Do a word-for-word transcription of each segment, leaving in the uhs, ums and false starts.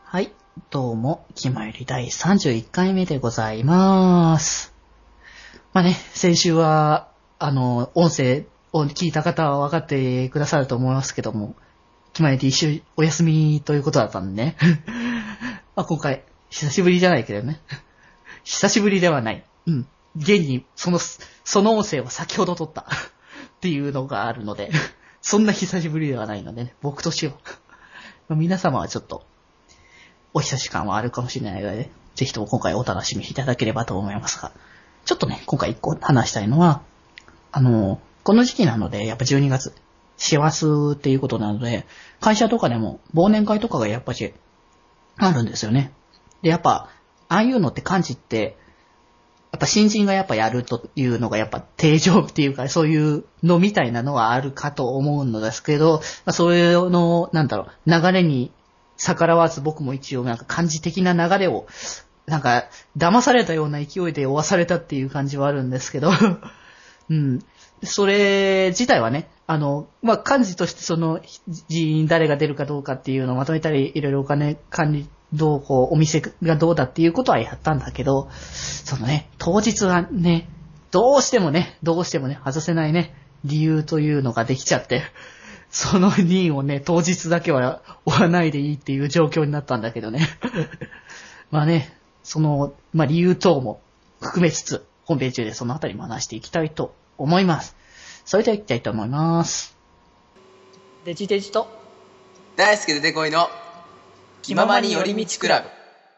はい、どうも、気まよりだいさんじゅういっかいめでございます。まあね、先週は、あの、音声を聞いた方は分かってくださると思いますけども、気まより一週お休みということだったんでね。まあ今回、久しぶりじゃないけどね。久しぶりではない。うん。現に、その、その音声を先ほど撮ったっていうのがあるので、そんな久しぶりではないのでね、僕としては。皆様はちょっと、お久し感はあるかもしれないので、ぜひとも今回お楽しみいただければと思いますが、ちょっとね、今回一個話したいのは、あの、この時期なので、やっぱじゅうにがつ、師走っていうことなので、会社とかでも忘年会とかがやっぱし、あるんですよね。で、やっぱ、ああいうのって漢字って、やっぱ新人がやっぱやるというのがやっぱ定常っていうか、そういうのみたいなのはあるかと思うのですけど、まあ、そういうの、なんだろう、流れに逆らわず僕も一応なんか漢字的な流れを、なんか騙されたような勢いで追わされたっていう感じはあるんですけど、うん。それ自体はね、あの、まあ、漢字としてその人員誰が出るかどうかっていうのをまとめたり、いろいろお金管理どうこう、お店がどうだっていうことはやったんだけど、そのね、当日はね、どうしてもね、どうしてもね、外せないね、理由というのができちゃって、その任をね、当日だけは追わないでいいっていう状況になったんだけどね。まあね、その、まあ理由等も含めつつ、本編中でそのあたりも話していきたいと思います。それでは行きたいと思います。デジデジと、 大好きでデコイの気ままに寄り道クラブ。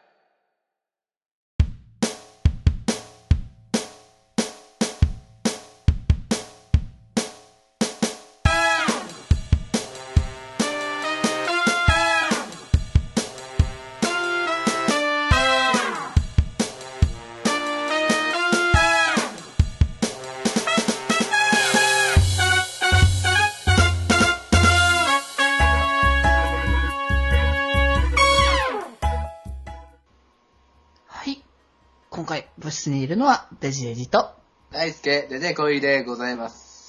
今回部室にいるのはデジデジと大輔でデコイでございます。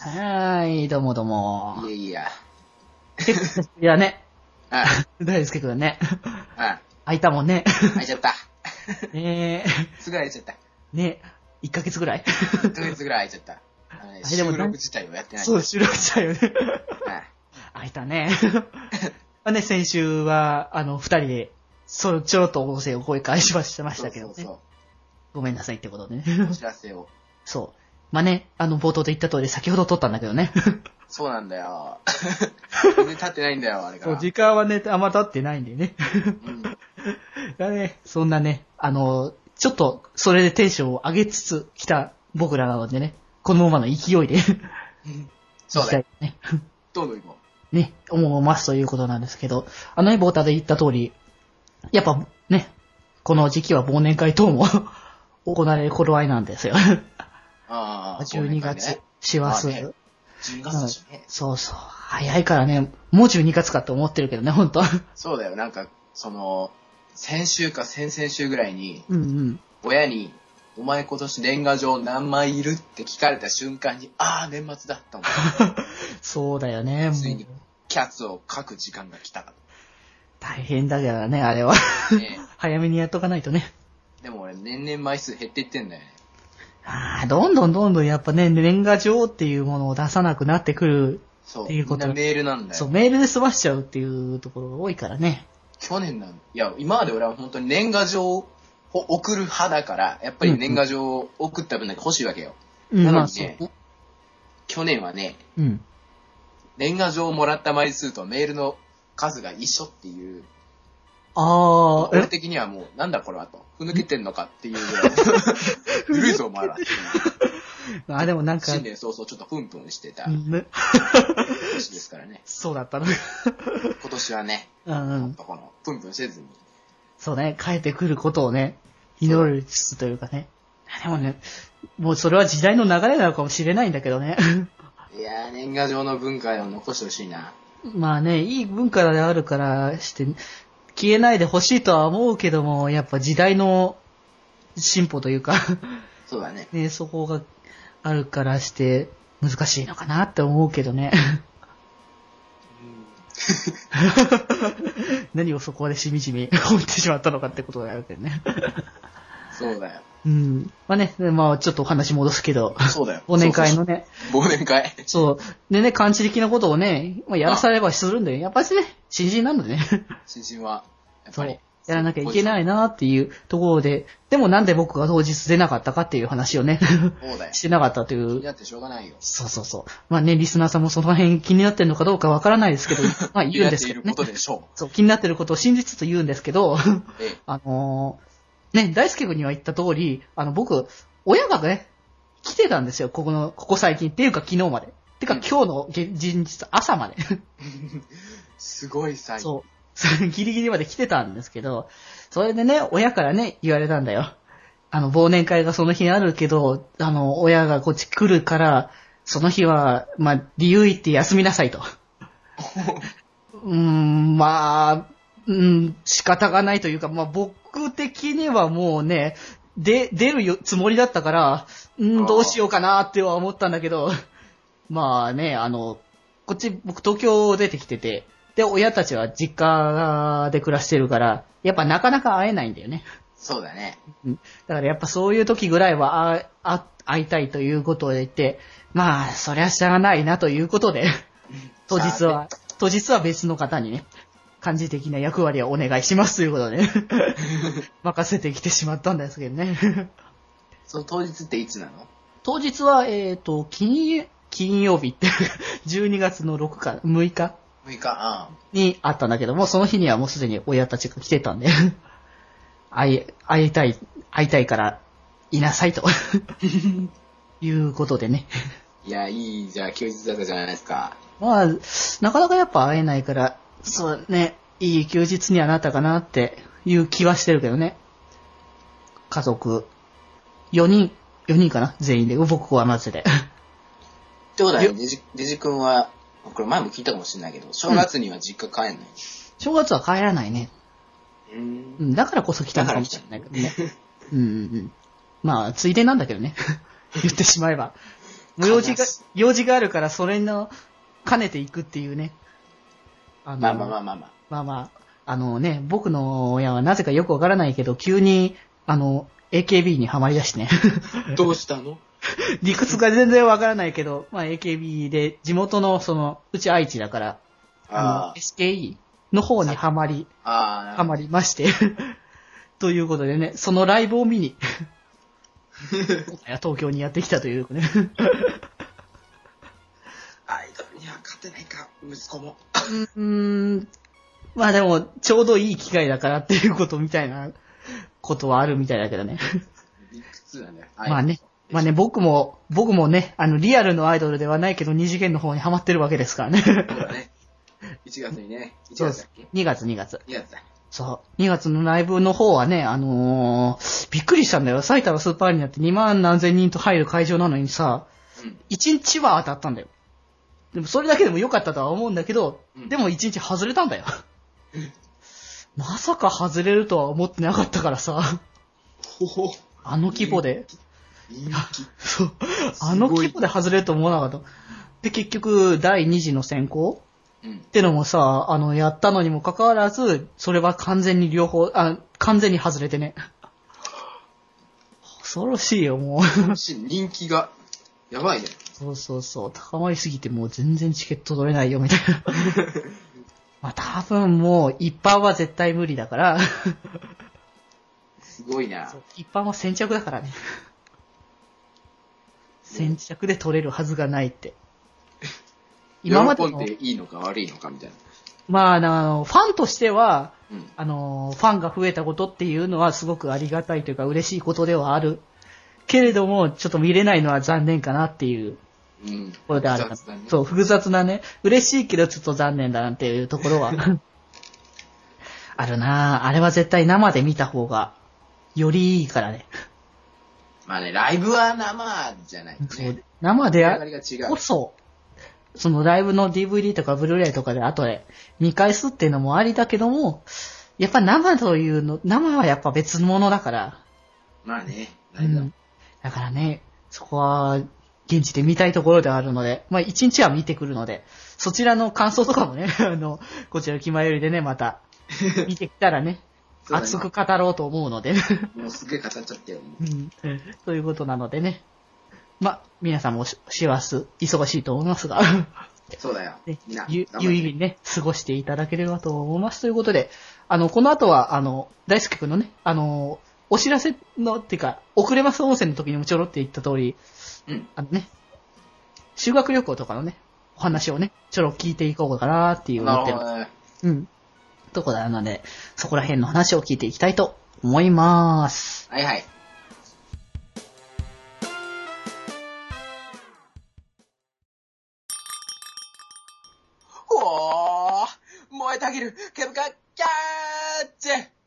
はーい、どうもどうも。 いやいや。 いやね。 はい。 大輔くんね。 はい。 開いたもんね。 開いちゃった。 ねえ。 すぐ開いちゃった。 ねえ、いっかげつぐらい ?いっかげつぐらい開いちゃった。あのね、収録自体をやってない。 そう、収録自体をね。 はい。 開いたね。まあね、先週は、あの、二人で、そう、ちょろっと音声を声返しはしてましたけどね。そうそうそう、ごめんなさいってことでね。 お知らせを。 そう。まあね、あの、冒頭で言った通り、先ほど撮ったんだけどね。 そうなんだよ。全然経ってないんだよ、あれから。 そう、時間はね、あんま経ってないんでね。うん。だね、そんなね、あの、ちょっと、それでテンションを上げつつ来た僕らなのでね、このままの勢いで。 そうだよ。ね。どんどん行こう。ね、思いますということなんですけど、あのね、冒頭で言った通り、やっぱね、この時期は忘年会等も行われる頃合いなんですよ。 ああ、 じゅうにがつ、師走。 じゅうにがつだしね。 そうそう。早いからね、もうじゅうにがつかと思ってるけどね、ほんと。 そうだよ、なんか、その、先週か先々週ぐらいに、 うんうん、 親に、お前今年年賀状何枚いるって聞かれた瞬間に、ああ、年末だったもん。 そうだよね、 ついに、キャッツを書く時間が来たか。 大変だからね、あれは。ね、早めにやっとかないとね。 でも俺、年々枚数減っていってんだよね。 ああ、どんどんどんどんやっぱね、年賀状っていうものを出さなくなってくるっていうこと。 そう、みんなメールなんだよ。 そう、メールで済ましちゃうっていうところが多いからね。 去年なんいや、今まで俺は本当に年賀状を送る派だから、やっぱり年賀状を送った分だけ欲しいわけよ。うん、なのにね、まあ、去年はね、うん、年賀状をもらった枚数とメールの数が一緒っていう。ああ。俺的にはもう、なんだこれはと。ふぬけてんのかっていうぐらい。古いぞ、お前ら。 あ、でもなんか。 新年早々ちょっとプンプンしてた。ね、年ですからね。 そうだったの。 今年はね、 うんうん、 もっとこの、プンプンせずに。 そうね、帰ってくることをね、祈るつつというかね。でもね、もうそれは時代の流れなのかもしれないんだけどね。 いやー、年賀状の文化を残してほしいな。 まあね、いい文化であるからして、消えないでほしいとは思うけども、やっぱ時代の進歩というかそうだね。 ね、そこがあるからして難しいのかなって思うけどね。 うん、 何をそこでしみじみ思ってしまったのかってことがあるけどね。 そうだよ。 うん。まあね、まあちょっと話戻すけど。 そうだよ。 忘年会のね。 忘年会。 そう。でね、感知的なことをね、まあ、やらされればするんだよ。やっぱりね、新人なんだね。 新人は、やっぱり。 やらなきゃいけないなっていうところで、でもなんで僕が当日出なかったかっていう話をね、 そうだよしてなかったという。 気になってしょうがないよ。 そうそうそう。まあね、リスナーさんもその辺気になってるのかどうかわからないですけど、まあ言うんですけど、ね。 気になっていることでしょう。 そう、気になってることを信じつつ言うんですけど、 ええ、 あのー、ね、大輔君には言った通り、あの僕、親がね、来てたんですよ、ここの、ここ最近っていうか昨日まで。てか、うん、今日の前日朝まで。 すごいサイン。 そう。ギリギリまで来てたんですけど、それでね、親からね、言われたんだよ。あの、忘年会がその日あるけど、あの、親がこっち来るから、その日は、まあ、理由言って休みなさいと。うーん、まあ、うん、仕方がないというか、まあ、僕的にはもうね、で、出るつもりだったから、うん、どうしようかなっては思ったんだけど、まあね、あの、こっち、僕東京出てきてて、で、親たちは実家で暮らしてるから、やっぱなかなか会えないんだよね。 そうだね。 だからやっぱそういう時ぐらいはああ会いたいということを言って、まあ、そりゃしゃあないなということで、当日は、当日は別の方にね、漢字的な役割をお願いしますということで、ね、任せてきてしまったんですけどね。 その当日っていつなの？ 当日は、えっと、金、金曜日って、じゅうにがつのろくか、むいかむいか、 うん、にあったんだけども、その日にはもうすでに親たちが来てたんで、会い、会いたい、会いたいからいなさいということでね。 いや、いい、じゃあ休日だったじゃないですか。 まあ、なかなかやっぱ会えないから、そうね、いい休日にはなったかなっていう気はしてるけどね。家族、よにん、よにんかな全員で、僕はまずで。 ってことは、デジ、デジ君は、これ前も聞いたかもしれないけど、正月には実家帰んない、うん、 正月は帰らないね。 うん。 うん、だからこそ来たのかもしれないけどね。うんうんうん。まあ、ついでなんだけどね。言ってしまえば。用事が、用事があるからそれの兼ねていくっていうね。 あのまあまあまあまあまあ。 まあまあ、あのね、僕の親はなぜかよくわからないけど、急に、あの、エーケービー にハマりだしてね。 どうしたの？ 理屈が全然わからないけど、まあ エーケービー で地元のその、うち愛知だから、あの エスケーイー の方にハマり、 あハマりまして。ということでね、そのライブを見に、東京にやってきたというね。 アイドルには勝てないか、息子も。 うーん。まあでも、ちょうどいい機会だからっていうことみたいなことはあるみたいだけどね。 理屈だね。 まあね。まあね、僕も、僕もね、あの、リアルのアイドルではないけど、二次元の方にハマってるわけですからね。 そうだね。いちがつにね。いちがつだっけ？ にがつ、にがつ。 にがつだ。 そう。にがつのライブの方はね、あのー、びっくりしたんだよ。埼玉スーパーアリーナってにまん何千人と入る会場なのにさ、うん、いちにちは当たったんだよ。でもそれだけでも良かったとは思うんだけど、うん、でもいちにち外れたんだよ。まさか外れるとは思ってなかったからさ。 ほほあの規模で。そう。あの規模で外れると思わなかった。で、結局、だいに次の選考、うん、ってのもさ、あの、やったのにもかかわらず、それは完全に両方、あ、完全に外れてね。恐ろしいよ、もう。 恐ろしい。人気が、やばいね。 そうそうそう。高まりすぎてもう全然チケット取れないよ、みたいな。まあ多分もう、一般は絶対無理だから。 すごいな。 一般は先着だからね。先着で取れるはずがないって。 今までの。喜んでいいのか悪いのかみたいな。 まあ、あの、ファンとしては、うん、あの、ファンが増えたことっていうのはすごくありがたいというか嬉しいことではある。けれども、ちょっと見れないのは残念かなっていう。うん。ところであるかな。ね、そう、複雑なね。嬉しいけどちょっと残念だなっていうところは。あるなぁ。あれは絶対生で見た方が、よりいいからね。 まあね、ライブは生じゃない、ね。そう。 生であこそ、そのライブの ディーブイディー とかブルーレイとかで後で見返すっていうのもありだけども、やっぱ生というの、生はやっぱ別物だから。 まあね、ライブだ。うん、 だからね、そこは現地で見たいところであるので、まあ一日は見てくるので、 そちらの感想とかもね、あの、こちら気前よりでね、また、見てきたらね、ね熱く語ろうと思うので。 もうすげえ語っちゃったよ。 うん。ということなのでね。ま、皆さんも師走、忙しいと思いますが。 そうだよ。 ね、ゆ、有意義にね、過ごしていただければと思います。ということで、あの、この後は、あの、大輔くんのね、あの、お知らせの、っていうか、遅れます温泉の時にもちょろって言った通り、 うん。 あのね、修学旅行とかのね、お話をね、ちょろ聞いていこうかなっていう思ってる。 ね、 うん。ところなので、そこら辺の話を聞いていきたいと思います。 はいはい。おー、燃えたぎる、ケブカキャッチ。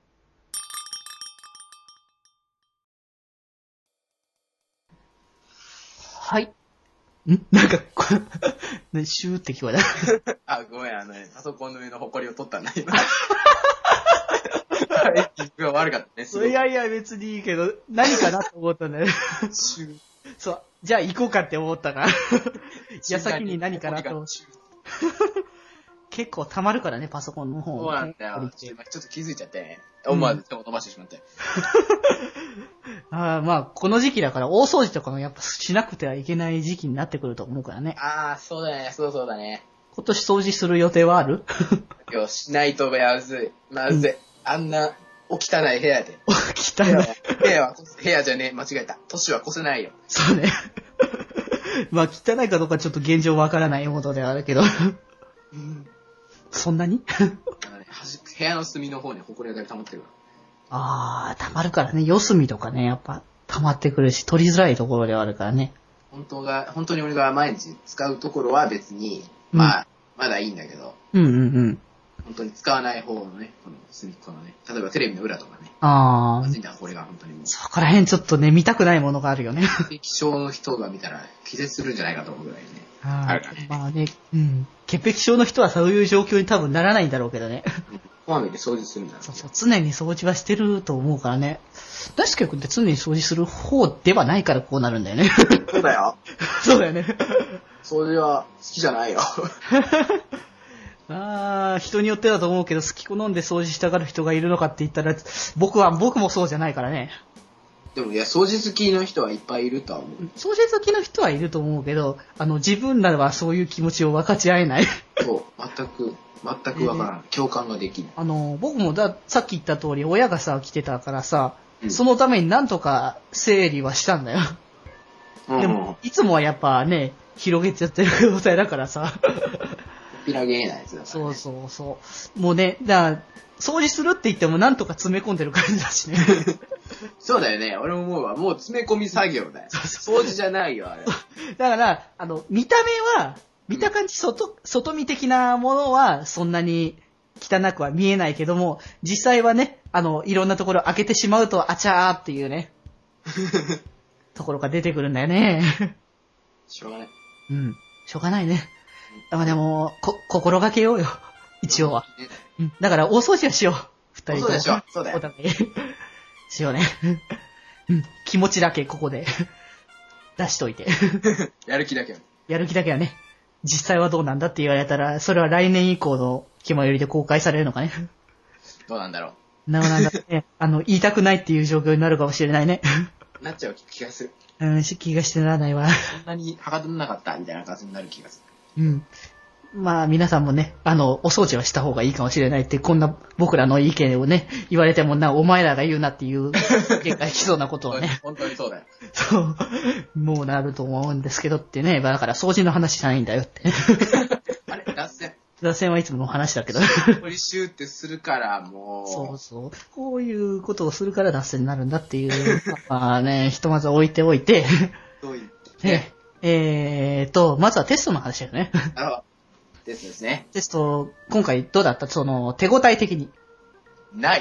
はい。んなんか、こね、シューって聞こえた。あ、ごめん、あのね、パソコンの上のホコリを取ったんだ、今。自分が悪かったね。 いやいや、別にいいけど、何かなと思ったんだよね。そう、じゃあ行こうかって思ったから。矢先に何かなと思って。結構溜まるからね、パソコンの方。 そうなんだよ。ちょっと気づいちゃって、思わず手を伸ばしてしまって。 あまあ、この時期だから大掃除とかもやっぱしなくてはいけない時期になってくると思うからね。 ああ、そうだね、そうそうだね。 今年掃除する予定はある？ いや、しないとまずい。まずい。うん、あんな、お汚い部屋で。 お汚い。 部屋は、部屋じゃねえ、間違えた。年は越せないよ。 そうね。まあ、汚いかどうかちょっと現状わからないものではあるけど。うん、そんなに？ 部屋の隅の方に埃が溜まってるわ。 ああ、溜まるからね。四隅とかね、やっぱ溜まってくるし、取りづらいところではあるからね。 本当が、本当に俺が毎日使うところは別に、うん、まあ、まだいいんだけど。 うんうんうん。 本当に使わない方のね、この隅っこのね、例えばテレビの裏とかね。 ああ。 まずいんだ、これが本当にもう。 そこら辺ちょっとね、見たくないものがあるよね。 潔癖症の人が見たら気絶するんじゃないかと思うぐらいね。 ああるからね。まあね、うん。潔癖症の人はそういう状況に多分ならないんだろうけどね。 こまめに掃除するんだろう、ね。 そうそう、常に掃除はしてると思うからね。大輔君って常に掃除する方ではないからこうなるんだよね。 そうだよ。 そうだよね。 掃除は好きじゃないよ。 ああ、人によってだと思うけど、好き好んで掃除したがる人がいるのかって言ったら、僕は、僕もそうじゃないからね。 でもいや、掃除好きの人はいっぱいいるとは思う。 掃除好きの人はいると思うけど、あの、自分らはそういう気持ちを分かち合えない。 そう、全く、全くわからない。共感ができない。 あの、僕もだ、さっき言った通り、親がさ、来てたからさ、うん、そのためになんとか整理はしたんだよ。うん、でも、いつもはやっぱね、広げちゃってる状態だからさ。 ピラゲーなやつだから、ね。 そうそうそう。もうね、だから、掃除するって言ってもなんとか詰め込んでる感じだしね。 そうだよね。俺も思うわ。もう詰め込み作業だよ。掃除じゃないよ、あれ。 だから、あの、見た目は、見た感じ、外、外見的なものはそんなに汚くは見えないけども、実際はね、あの、いろんなところ開けてしまうと、あちゃーっていうね、ところが出てくるんだよね。 しょうがない。 うん。しょうがないね。まあでも、こ、心がけようよ。一応は。うん。だから、大掃除はしよう。二人とも。 そうでしょ。そうだよ。 お互い。しようね。うん。気持ちだけ、ここで。出しといて。 やる気だけは。 やる気だけはね。実際はどうなんだって言われたら、それは来年以降の気まよりで公開されるのかね。 どうなんだろう。なおなんだね。あの、言いたくないっていう状況になるかもしれないね。 なっちゃう気がする。 うん、気がしてならないわ。 そんなにはかどんなかったみたいな感じになる気がする。うん。まあ皆さんもね、あの、お掃除はした方がいいかもしれないって、こんな僕らの意見をね、言われてもな、お前らが言うなっていう結果きそうなことをね。 本当にそうだよ。 そう。もうなると思うんですけどってね、だから掃除の話じゃないんだよって。 あれ脱線。 脱線はいつもの話だけど。 ポリシューってするからもう。 そうそう。こういうことをするから脱線になるんだっていう。まあね、ひとまず置いておいて。 どういってね。 えーと、まずはテストの話だよね。 なるほど。テストですね。 テスト、今回どうだった？その、手応え的に。 ない。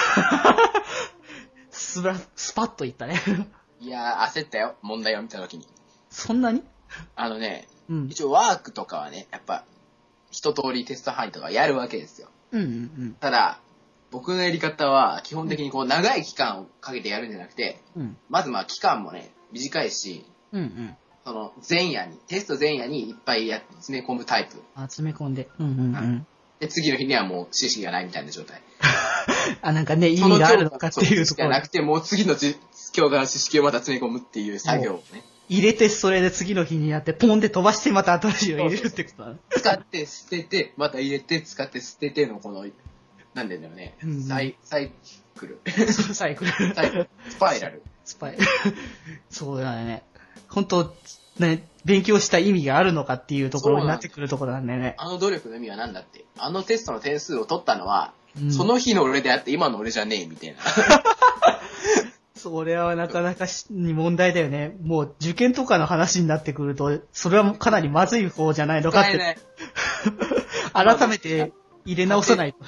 スラ、スパッといったね。 いやー、焦ったよ。問題を見たときに。 そんなに？ あのね、 うん、 一応ワークとかはね、やっぱ、一通りテスト範囲とかやるわけですよ。 うんうんうん。 ただ、僕のやり方は、基本的にこう、長い期間をかけてやるんじゃなくて、うん、まずまあ、期間もね、短いし、 うんうん、 その前夜に、テスト前夜にいっぱいや詰め込むタイプ。 あ、詰め込んで。うんうんうん。うん、 で、次の日にはもう知識がないみたいな状態。 あ、なんかね、意味があるのかっていうところ。 じゃなくて、もう次の教科の知識をまた詰め込むっていう作業をね。 入れて、それで次の日にやって、ポンで飛ばしてまた新しいの入れるってことだね。 使って捨てて、また入れて、使って捨ててのこの、なんでだよね。うん、サイ、サイクル。 サイクル。 サイクル。スパイラル。 スパイラル。そうだね。本当ね、勉強した意味があるのかっていうところになってくるところなんだよね。 あの努力の意味は何だって。あのテストの点数を取ったのは、うん、その日の俺であって今の俺じゃねえみたいな。 それはなかなかに問題だよね。もう受験とかの話になってくると、それはかなりまずい方じゃないのかって。改めて入れ直さないと。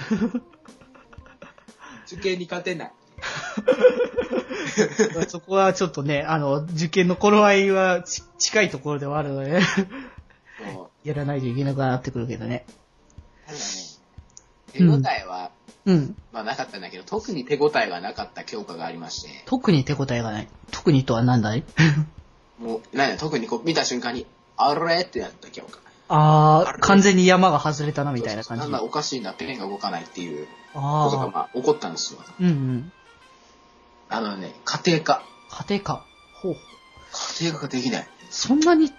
受験に勝てない。 そこはちょっとね、あの、受験の頃合いは近いところではあるので、ね、やらないといけなくなってくるけどね。 ただね、手応えは、うん、まあなかったんだけど、特に手応えがなかった教科がありまして。 特に手応えがない。特にとは何だいもう、なんや、特にこう見た瞬間に、あれってなった教科。 あー、完全に山が外れたなみたいな感じ。 なんだおかしいな、ペンが動かないっていうことがまあ起こったんですよ。 うんうん。 あのね、家庭科。 家庭科。ほう。 家庭科ができない。 そんなに違った。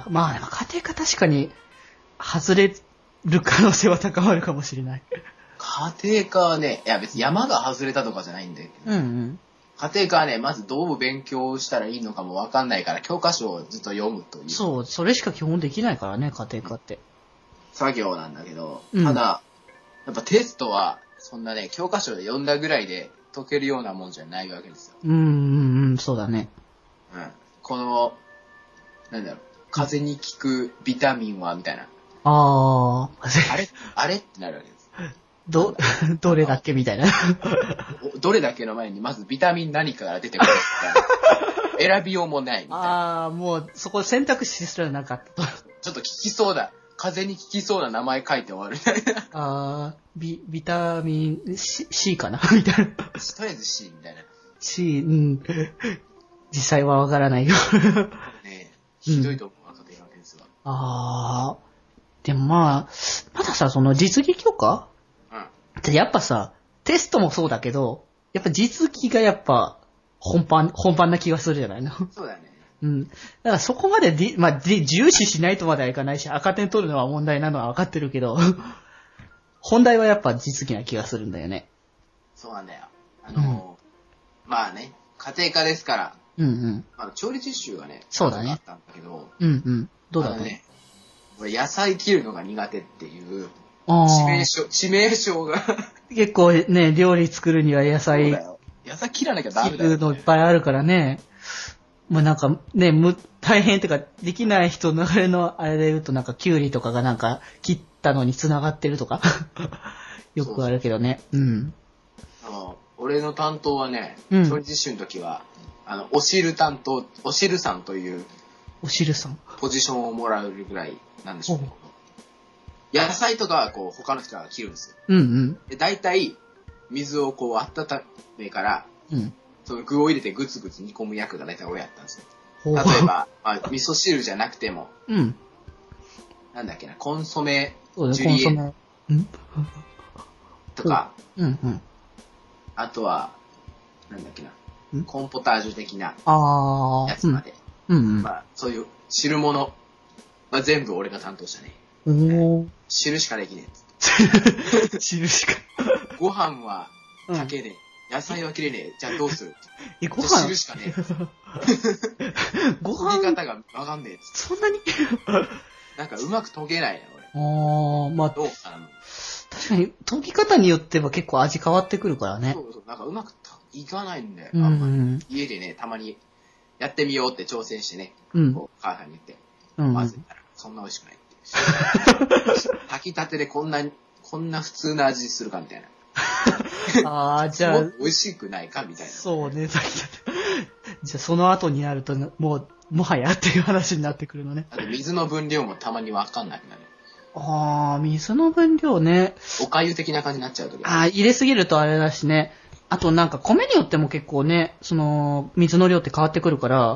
まあ、家庭科確かに、外れる可能性は高まるかもしれない。 家庭科はね、いや別に山が外れたとかじゃないんだけど、 うんうん、 家庭科はね、まずどう勉強したらいいのかもわかんないから、教科書をずっと読むという。 そう、それしか基本できないからね、家庭科って。 作業なんだけど、うん、ただ、やっぱテストは、そんなね、教科書で読んだぐらいで解けるようなもんじゃないわけですよ。 うんうんうん、そうだね。 うん。この、なんだろう、風邪に効くビタミンは、みたいな。 ああ。 あれあれってなるわけです。 ど、どれだっけみたいな。 どれだけの前に、まずビタミン何かが出てくるみたいな。選びようもないみたいな。 ああ、もう、そこ選択肢すらなかったと。 ちょっと効きそうだ。風邪に効きそうな名前書いて終わるみたいな。 ああ、ビ、ビタミン C, C かなみたいな。 とりあえず C みたいな。 C、うん。実際はわからないよ。 ねえ、ひどいと思う、うん、家庭の点数は。 ああ、でもまあ、まださ、その実技教科うん。やっぱさ、テストもそうだけど、やっぱ実技がやっぱ本番、本番な気がするじゃないの。 そうだね。 うん。だからそこまでディ、まあ、重視しないとまではいかないし、赤点取るのは問題なのは分かってるけど、本題はやっぱ実技な気がするんだよね。 そうなんだよ。あの、うん、まあね、家庭科ですから、 うんうん。 あの調理実習がね、 そうだね。 あったんだけど、 うんうん。どうだったの？ ね、俺野菜切るのが苦手っていう、致命傷、致命傷が。 結構ね、料理作るには野菜、 野菜切らなきゃダメだよ、ね。 切るのいっぱいあるからね。もうなんかね、む、大変ってか、できない人の流れのあれで言うとなんかキュウリとかがなんか切ったのに繋がってるとか。よくあるけどね。そうそううん。 あの、俺の担当はね、調理実習の時は、あの、お汁担当、お汁さんという、 お汁さんポジションをもらえるぐらいなんでしょうけど。野菜とかはこう、他の人が切るんですよ。 うんうん。 で、大体、水をこう、温めから、うん。その具を入れてグツグツ煮込む役が大体俺やったんですよ。例えば、まあ、味噌汁じゃなくても、 うん。 なんだっけな、コンソメ、 そうジュリエ、コンソメ、んとか、 うんうん。 あとは、なんだっけな、コーンポタージュ的なやつまで。 うんうん。 まあ、そういう汁物は全部俺が担当したね。 おー。 汁しかできねえ。汁しか。 ご飯は炊けねえ。野菜は切れねえ。じゃあどうする？ え、ご飯汁しかねえ。 ご飯研ぎ方がわかんねえ。 そんなになんかうまく研げないな、俺。 あー、まあ、 どうかな。 確かに、研ぎ方によっては結構味変わってくるからね。 そうそう、なんかうまくいかないんだよ。 うんうん、 家でね、たまにやってみようって挑戦してね、 うん、 こう母さんに言って、 うん、 まずいったら、そんな美味しくないって。炊きたてでこんな、こんな普通な味するかみたいな。 ああ、じゃあ。 美味しくないかみたいな。 そうね、炊きたて。じゃあその後になると、もう、もはやっていう話になってくるのね。 あと水の分量もたまにわかんなくなる。 ああ、水の分量ね。 お粥的な感じになっちゃうとき。 ああ、入れすぎるとあれだしね。あとなんか米によっても結構ね、その、水の量って変わってくるから、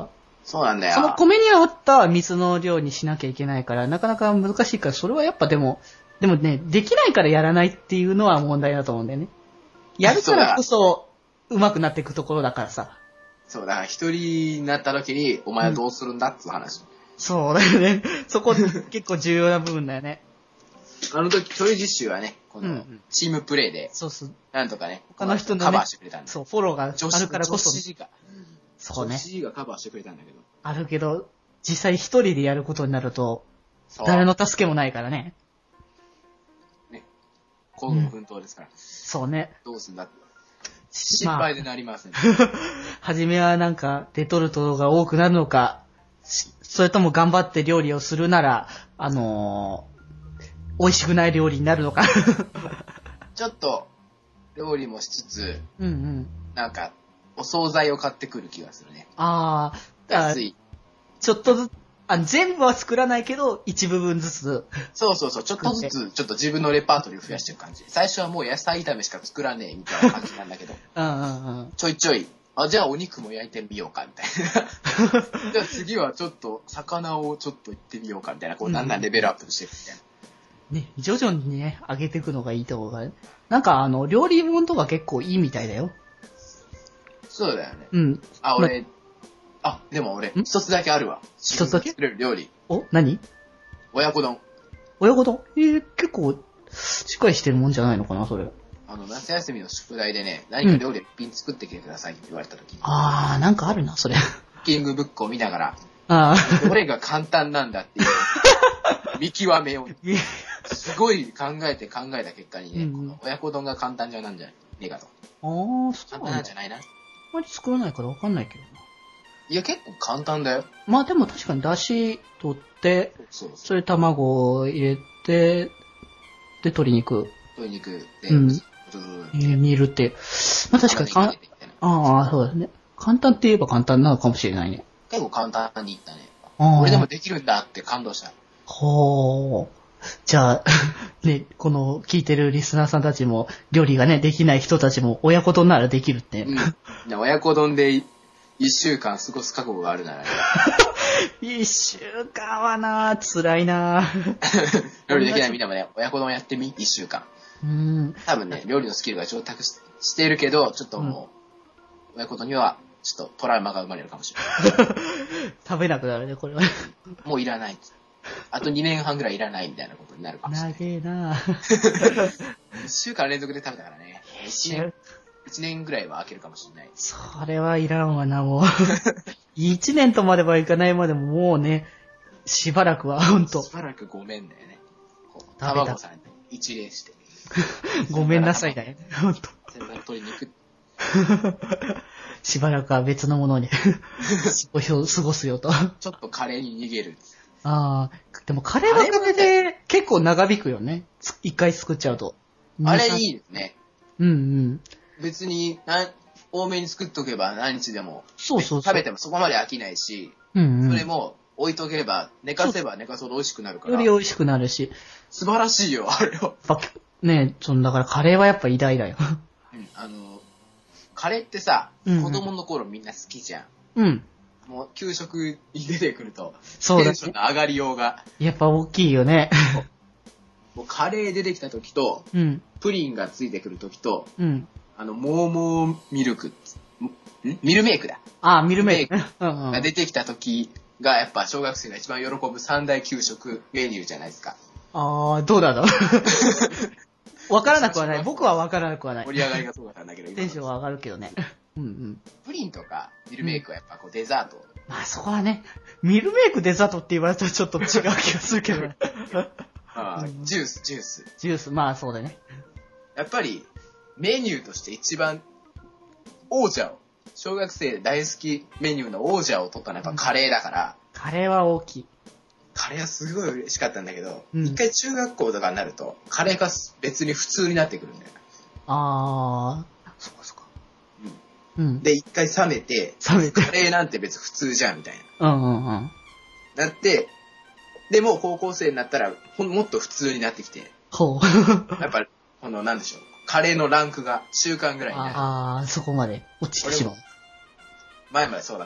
そうなんだよ。 その米に合った水の量にしなきゃいけないから、なかなか難しいから、それはやっぱでも、でもね、できないからやらないっていうのは問題だと思うんだよね。やるからこそ、上手くなっていくところだからさ。 そうだ、一人になった時に、お前はどうするんだっていう話、うん。 そうだよね。そこ結構重要な部分だよね。 あの時、ちょい実習はね、この、チームプレイで、 そうそう。 なんとかね、 他の人の、ね、 カバーしてくれたんだ。 そう、フォローがあるからこそ。 女子が。 そうね。 女子がカバーしてくれたんだけど。 あるけど、実際一人でやることになると、誰の助けもないからね。 ね。孤軍奮闘ですから、うん。 そうね。 どうすんだって。心配でなりません、ね。 まあ、初めはなんか、レトルトが多くなるのか、それとも頑張って料理をするなら、あのー、美味しくない料理になるのか。 ちょっと、料理もしつつ、 うんうん。 なんか、お惣菜を買ってくる気がするね。 ああ。 安い。 ちょっとずつ、あ、全部は作らないけど、一部分ずつ。 そうそうそう、ちょっとずつ、ちょっと自分のレパートリーを増やしていく感じ。最初はもう野菜炒めしか作らねえみたいな感じなんだけど。 うんうんうん。 ちょいちょい、あ、じゃあお肉も焼いてみようか、みたいな。じゃあ次はちょっと、魚をちょっといってみようか、みたいな。こう、だんだんレベルアップしていくみたいな。 ね、徐々にね、上げていくのがいいと思うから、ね。なんかあの、料理本とか結構いいみたいだよ。 そうだよね。 うん。 あ、俺、まあ、でも俺、一つだけあるわ。 一つだけ作れる料理。 お、何？ 親子丼。 親子丼？えー、結構、しっかりしてるもんじゃないのかな、それ。 あの、夏休みの宿題でね、何か料理一品作ってきてくださいって言われた時に。うん、 あー、なんかあるな、それ。 クッキングブックを見ながら、 あどれが簡単なんだっていう、見極めよう。すごい考えて考えた結果にね、うん、この親子丼が簡単じゃなんじゃねえかと。 あー、そう簡単なんじゃないな。 あんまり作らないからわかんないけどな。 いや、結構簡単だよ。 まあでも確かに出汁取って、そうそうそれ卵を入れて、で、鶏肉。 鶏肉で、 うん。えー、煮るって。まあ確かにかん、ああ、そうですね。簡単って言えば簡単なのかもしれないね。 結構簡単にいったね。俺でもできるんだって感動した。 ほー。じゃあ、ね、この聞いてるリスナーさんたちも、料理がね、できない人たちも親子丼ならできるって。 うん。親子丼で一週間過ごす覚悟があるならね。 一週間はなぁ、辛いなぁ。 料理できないみんなもね、親子丼やってみ、一週間。 うん。 多分ね、料理のスキルが上達し、しているけど、ちょっともう、うん、親子丼には、ちょっとトラウマが生まれるかもしれない。 食べなくなるね、これは。 もういらない。あとにねんはんぐらいいらないみたいなことになるかもしれない。 長えなぁ。 一週間連続で食べたからね。一年、一年ぐらいは空けるかもしれない。 それはいらんわな、もう。一年とまではいかないまでももうね、しばらくは、ほんと。 しばらくごめんだよね。卵さんに一礼して。 ごめんなさいだよね、ほんと。 先輩の鶏肉。 しばらくは別のものに過ごすよと。 ちょっとカレーに逃げる。 ああ、でもカレーはカレーで結構長引くよね。一回作っちゃうと。 あれいいですね。 うんうん。 別にな、多めに作っとけば何日でも。 そうそうそう。 食べてもそこまで飽きないし。 うんうん。 それも置いとければ、寝かせば寝かすほど美味しくなるから。 より美味しくなるし。 素晴らしいよ、あれは。 ねえ、そのだからカレーはやっぱ偉大だよ。 うん、あの、カレーってさ、うんうん、子供の頃みんな好きじゃん。 うん。 もう給食に出てくると、 そうだね、 テンションの上がりようが。 やっぱ大きいよね。 もうカレー出てきた時と、 うん、 プリンがついてくる時と、 うん、 あの、モーモーミルク、んミルメイクだ。 ああ、ミルメイクが出てきた時が、やっぱ小学生が一番喜ぶ三大給食メニューじゃないですか。 ああ、どうだろう。わからなくはない。僕はわからなくはない。 盛り上がりがそうだったんだけど、 テンションは上がるけどね。うんうん。 プリンとかミルメイクはやっぱこうデザート、うん。 まあそこはね、ミルメイクデザートって言われたらちょっと違う気がするけどね。 ああ、ジュース、ジュース。 ジュース、まあそうだね。 やっぱりメニューとして一番王者を、小学生大好きメニューの王者を取ったのはやっぱカレーだから。 うん、カレーは大きい。 カレーはすごい嬉しかったんだけど、うん、一回中学校とかになると、カレーが別に普通になってくるんだよ。 ああ、そうかそうか。 うん。うん、で、一回冷めて、 冷めて。 カレーなんて別普通じゃん、みたいな。うんうんうん。 なって、でも高校生になったら、もっと普通になってきて。 ほう。やっぱ、この、なんでしょう。カレーのランクが中間ぐらいになる。 ああ、そこまで落ちてしまう。 前までそうだったんだ。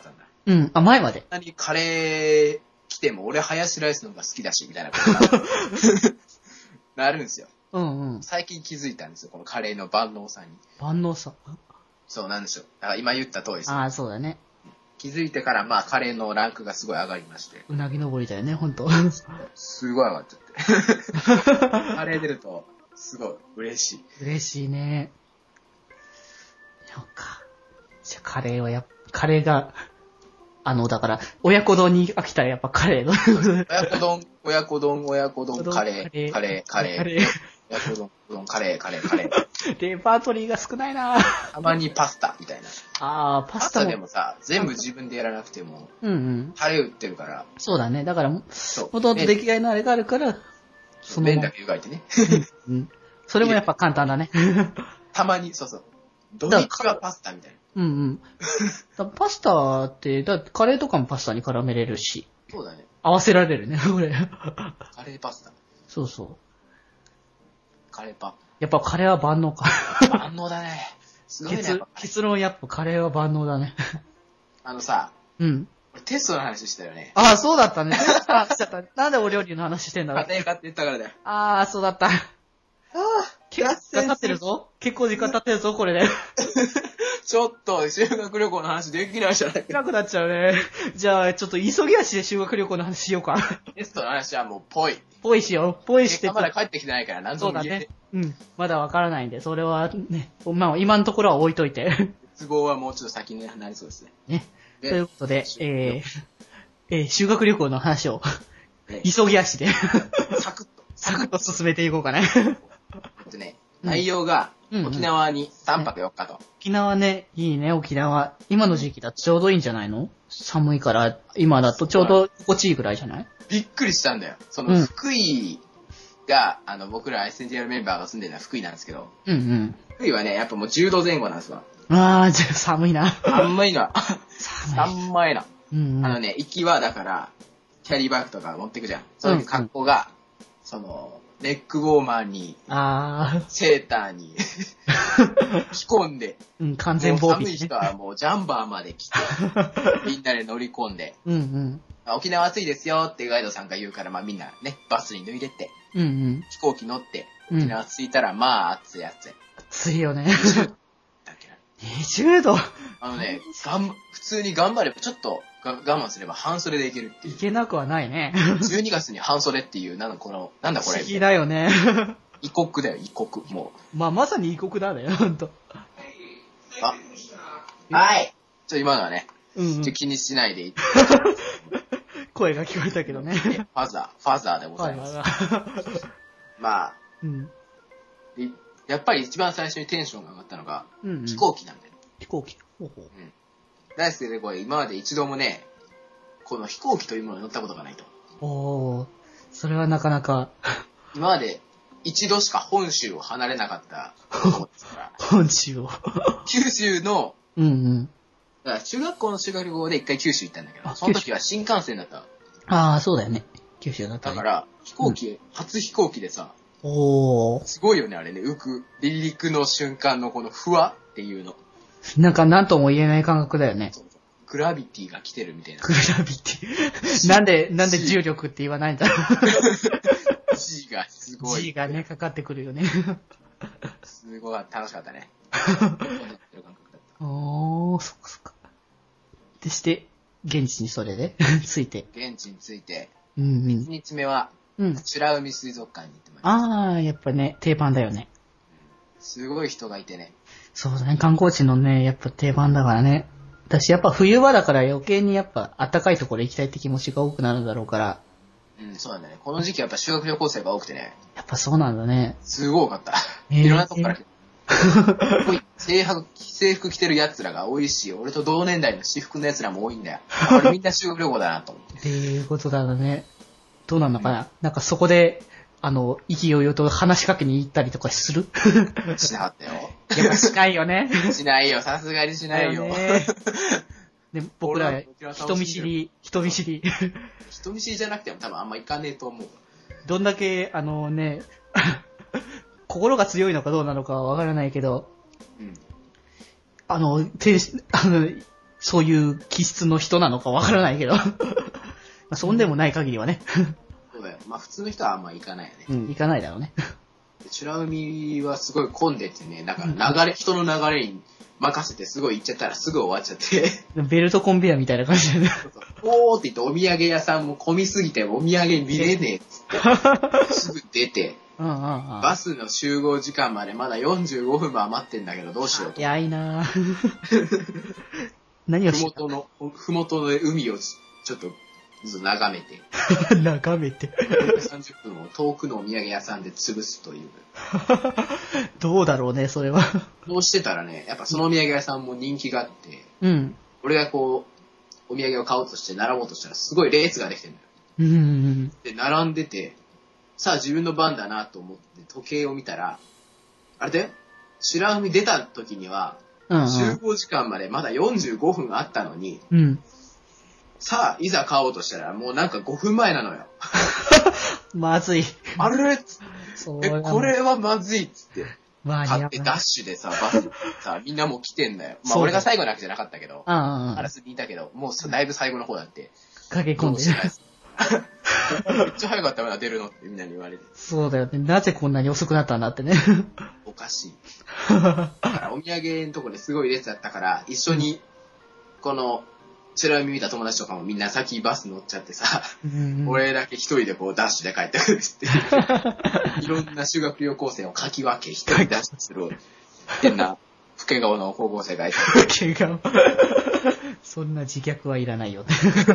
うん、あ、前まで。 何カレー来ても俺ハヤシライスの方が好きだし、みたいなことな, なるんですよ。 うんうん。 最近気づいたんですよ、このカレーの万能さに。 万能さそうなんですよ。だから今言った通りです。 ああ、そうだね。 気づいてから、まあ、カレーのランクがすごい上がりまして。 うなぎ登りだよね、ほんと。 すごい上がっちゃって。カレー出ると、すごい嬉しい。 嬉しいね。そうか。じゃあ、カレーはやっぱ、カレーが、あの、だから、親子丼に飽きたらやっぱカレーの。 親子丼、親子丼、親子丼、カレー、カレー、カレー。カレー親子丼、カレー、カレー、カレー。 レパートリーが少ないなたまにパスタみたいな。 ああ、パスタも。 パスタでもさ、全部自分でやらなくても、 うんうん。 タレ売ってるから。 そうだね。だから、もともと出来合いのあれがあるから、 その麺だけ湯がいてね。 うん。それもやっぱ簡単だね。 たまに、そうそう。土日はパスタみたいな。 うんうん。だパスタって、だカレーとかもパスタに絡めれるし。 そうだね。 合わせられるね、これ。 カレーパスタ。 そうそう。 カレーパ。 やっぱカレーは万能か。 万能だね。すごいね。 結, 結論やっぱカレーは万能だね。 あのさ、 うん。 俺テストの話したよね。 ああ、そうだったね。テストの話だった。なんでお料理の話してんだろう。 家庭科って言ったからだよ。 ああ、そうだった。ああ、結構時間経ってるぞ。結構時間経ってるぞ、これで。 ちょっと修学旅行の話できないじゃないか。 できなくなっちゃうね。じゃあ、ちょっと急ぎ足で修学旅行の話しようか。 テストの話はもうぽい。 ぽいしよう。ぽいして。 まだ帰ってきてないから何とも言えて。 そうだね。うん。まだわからないんで、それはね、まあ今のところは置いといて。 都合はもうちょっと先になりそうですね。 ね。ということで、えー、えー、修学旅行の話を、ね、急ぎ足で、 サクッと、 サクッと進めていこうかね。 えっとね、内容が、沖縄にさんぱくよっかと、うんうん。 沖縄ね、いいね、沖縄。今の時期だとちょうどいいんじゃないの？寒いから、今だとちょうど心地いいぐらいじゃない？ びっくりしたんだよ。その、福井が、うん、あの、僕ら エスエヌティーアール メンバーが住んでるのは福井なんですけど、 うんうん。 福井はね、やっぱもうじゅうどぜん後なんですわ。 あー、じゃあ寒いな。 寒いな。寒いな。 うんうん、 あのね、行きはだから、キャリーバッグとか持ってくじゃん。その格好が、うんうん、その、ネックウォーマーに、 あセーターに着込んで、 うん、完全防備、ね。 寒い人はもうジャンバーまで着て、みんなで乗り込んで、 うんうん、 沖縄暑いですよってガイドさんが言うから、まあみんなね、バスに脱いでって、 うんうん、 飛行機乗って、沖縄着いたら、まあ暑い暑い。 暑いよね。にじゅうどあのね、がん、普通に頑張れば、ちょっとが我慢すれば半袖でいけるっていう。 いけなくはないね。 じゅうにがつに半袖っていう、なんだこの、なんだこれ。 不思議だよね。 異国だよ、異国、もう。まあ、まさに異国だね、ほんと。 あ、はい。ちょ、今のはね、 うんうん、 ちょ気にしないでいい。 声が聞こえたけどね。ファザー、ファザーでございます。まあ、 うん、 やっぱり一番最初にテンションが上がったのが、 うんうん、 飛行機なんだよ。 飛行機。ほうほう。うん。 大好きでこれ今まで一度もね、この飛行機というものに乗ったことがないと。 おー、それはなかなか。 今まで一度しか本州を離れなかった男ですから。 本州を。 九州の、 うんうん。 だから中学校の修学旅行で一回九州行ったんだけど、その時は新幹線だった。 ああ、そうだよね。九州だった、 ね。だから、飛行機、うん、初飛行機でさ、 おー。 すごいよね、あれね。浮く、離陸の瞬間のこのふわっていうの。 なんか何とも言えない感覚だよね。 そうそう。グラビティが来てるみたいな。 グラビティ。なんで、なんで重力って言わないんだろう。 G がすごい。 G がね、かかってくるよね。 すごい楽しかったね。 おー、そっかそっか。でして、現地にそれでついて。 現地について。 うんうん。 いちにちめは、うん。美ら海水族館に行ってました。 あー、やっぱね、定番だよね。 すごい人がいてね。 そうだね、観光地のね、やっぱ定番だからね。私やっぱ冬場だから余計にやっぱ暖かいところ行きたいって気持ちが多くなるんだろうから。 うん、そうなんだね。この時期やっぱ修学旅行生が多くてね。 やっぱそうなんだね。 すごい多かった。えー、いろんなとこから来て。制服、制服着てる奴らが多いし、俺と同年代の私服の奴らも多いんだよ。これみんな修学旅行だなと思って。 っていうことだね。どうなのかな、うん、なんかそこで、あの、意気揚々と話しかけに行ったりとかするしなかったよ。 やっぱしないよね。 しないよ、さすがにしないよ。 で僕ら、人見知り、人見知り。 人見知りじゃなくても多分あんま行かねえと思う。 どんだけ、あのね、心が強いのかどうなのかはわからないけど、うん、あの、てあの、 そういう気質の人なのかわからないけど。まあそんでもない限りはね。 そうだよ。まあ普通の人はあんま行かないよね。 うん、行かないだろうね。 美ら海はすごい混んでてね、なんか流れ、人の流れに任せてすごい行っちゃったらすぐ終わっちゃって。 ベルトコンベヤみたいな感じだね。 そうそうおーって言ってお土産屋さんも混みすぎてお土産見れねえっつって、すぐ出て、 うんうんうん、 バスの集合時間までまだよんじゅうごふんも余ってんだけどどうしようと。 早いなぁ。何をしふもとの、ふもとの海をちょっとずっと眺めて。 眺めて。 さんじゅっぷんを遠くのお土産屋さんで潰すという。 どうだろうね、それは。 そうしてたらね、やっぱそのお土産屋さんも人気があって、 うん。 俺がこう、お土産を買おうとして並ぼうとしたらすごい列ができてるのよ。うん。 で、並んでて、さあ自分の番だなと思って時計を見たら、あれで白海出た時には、うんうん、集合時間までまだよんじゅうごふんあったのに、 うん、 さあいざ買おうとしたらもうなんかごふんまえなのよ。 まずい。 あれっつって、え、これはまずいっつって。 まあ、 買ってダッシュでさ、バスさ、みんなもう来てんだよ。まあ俺が最後なわけじゃなかったけど、あらすにいたけど、もうだいぶ最後の方だって。 駆け込んでる。 めっちゃ早かったよな、出るのってみんなに言われて。 そうだよね。なぜこんなに遅くなったんだってね。 おかしい。だからお土産のとこですごい列だったから、一緒に、この、白海見た友達とかもみんな先バス乗っちゃってさ、うんうん、俺だけ一人でこうダッシュで帰ってくるっていろんな修学旅行生をかき分け、一人ダッシュする、変な、老け顔の高校生がいた。 老け顔そんな自虐はいらないよ。